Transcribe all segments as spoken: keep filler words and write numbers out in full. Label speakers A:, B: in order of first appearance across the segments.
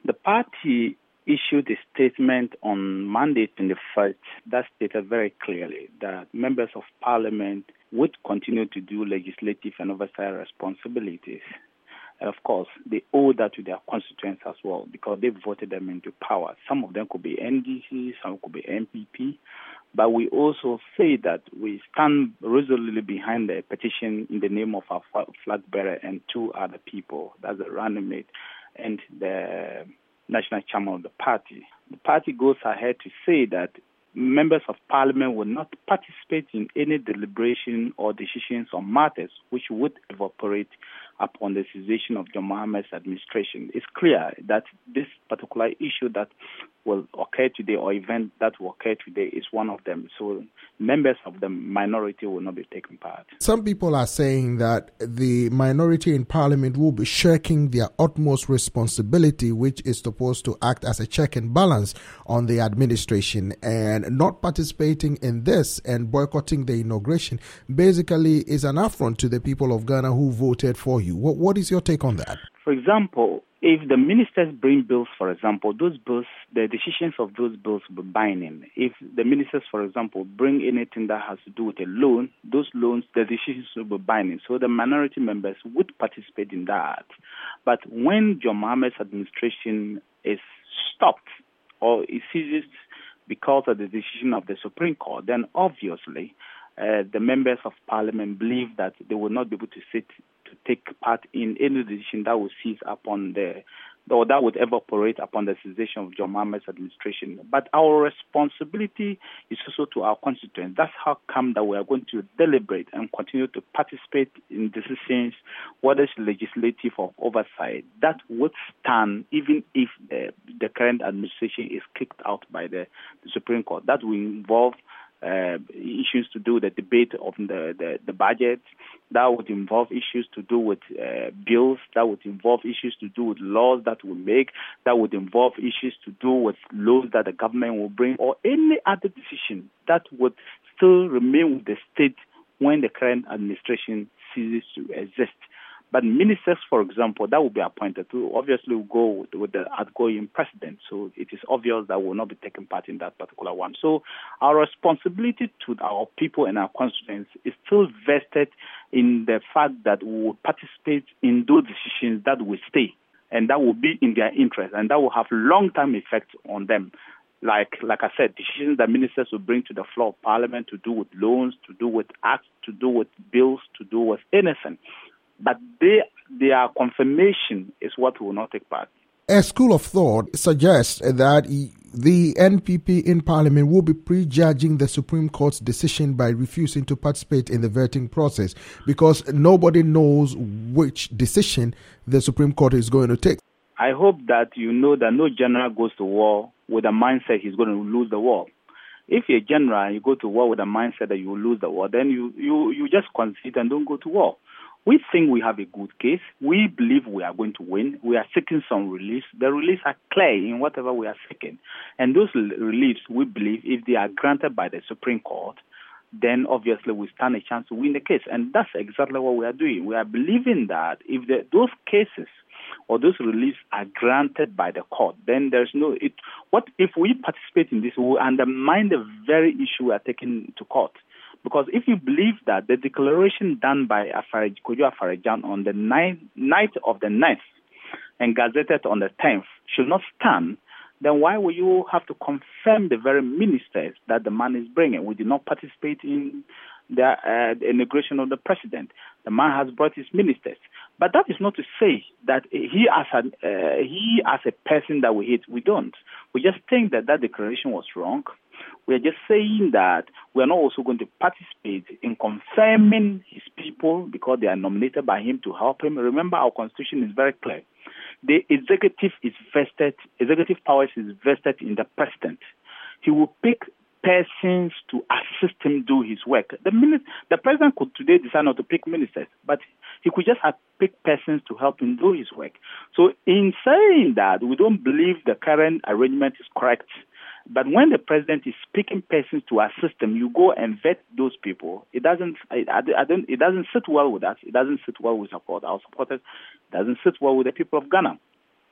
A: The party issued a statement on Monday twenty-first that stated very clearly that members of parliament would continue to do legislative and oversight responsibilities. And of course, they owe that to their constituents as well because they voted them into power. Some of them could be N D C, some could be N P P. But we also say that we stand resolutely behind the petition in the name of our flag bearer and two other people, that's the running mate and the national chairman of the party. The party goes ahead to say that members of parliament will not participate in any deliberation or decisions on matters which would evaporate upon the cessation of John Mohammed's administration. It's clear that this particular issue that will occur today or event that will occur today is one of them. So members of the minority will not be taking part.
B: Some people are saying that the minority in parliament will be shirking their utmost responsibility, which is supposed to act as a check and balance on the administration, and not participating in this and boycotting the inauguration basically is an affront to the people of Ghana who voted for you. What, what is your take on that?
A: For example, if the ministers bring bills, for example, those bills, the decisions of those bills will be binding. If the ministers, for example, bring anything that has to do with a loan, those loans, the decisions will be binding. So the minority members would participate in that. But when John Mohammed's administration is stopped or it ceases because of the decision of the Supreme Court, then obviously uh, the members of parliament believe that they will not be able to sit to take part in any decision that will seize upon the, or that would evaporate upon the cessation of John Mohammed's administration. But our responsibility is also to our constituents. That's how come that we are going to deliberate and continue to participate in decisions, whether it's legislative or oversight, that would stand even if the, the current administration is kicked out by the, the Supreme Court. That will involve Uh, issues to do with the debate of the, the, the budget, that would involve issues to do with uh, bills, that would involve issues to do with laws that we make, that would involve issues to do with laws that the government will bring, or any other decision that would still remain with the state when the current administration ceases to exist. But ministers, for example, that will be appointed to obviously will go with, with the outgoing president. So it is obvious that we will not be taking part in that particular one. So our responsibility to our people and our constituents is still vested in the fact that we will participate in those decisions that will stay and that will be in their interest and that will have long-term effects on them. Like like I said, decisions that ministers will bring to the floor of parliament to do with loans, to do with acts, to do with bills, to do with anything. But they, their confirmation is what will not take part.
B: A school of thought suggests that the N P P in Parliament will be prejudging the Supreme Court's decision by refusing to participate in the vetting process because nobody knows which decision the Supreme Court is going to take.
A: I hope that you know that no general goes to war with a mindset he's going to lose the war. If you're a general and you go to war with a mindset that you will lose the war, then you, you, you just concede and don't go to war. We think we have a good case. We believe we are going to win. We are seeking some reliefs. The reliefs are clear in whatever we are seeking. And those reliefs, we believe, if they are granted by the Supreme Court, then obviously we stand a chance to win the case. And that's exactly what we are doing. We are believing that if the, those cases or those reliefs are granted by the court, then there's no... It, what if we participate in this, we will undermine the very issue we are taking to court. Because if you believe that the declaration done by Afaraj, Kojo Afarajan on the ninth, night of the ninth and gazetted on the tenth should not stand, then why will you have to confirm the very ministers that the man is bringing? We did not participate in the, uh, the inauguration of the president. The man has brought his ministers. But that is not to say that he as a, uh, he as a person that we hate, we don't. We just think that that declaration was wrong. We are just saying that we are not also going to participate in confirming his people because they are nominated by him to help him. Remember, our constitution is very clear. The executive is vested, executive powers is vested in the president. He will pick persons to assist him do his work. The minute, the president could today decide not to pick ministers, but he could just have picked persons to help him do his work. So in saying that, we don't believe the current arrangement is correct. But when the president is picking persons to assist him, you go and vet those people. It doesn't. I, I don't. It doesn't sit well with us. It doesn't sit well with support our supporters. It doesn't sit well with the people of Ghana.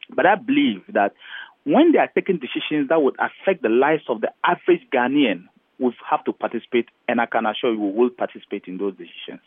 A: But I believe that when they are taking decisions that would affect the lives of the average Ghanaian, we have to participate, and I can assure you we will participate in those decisions.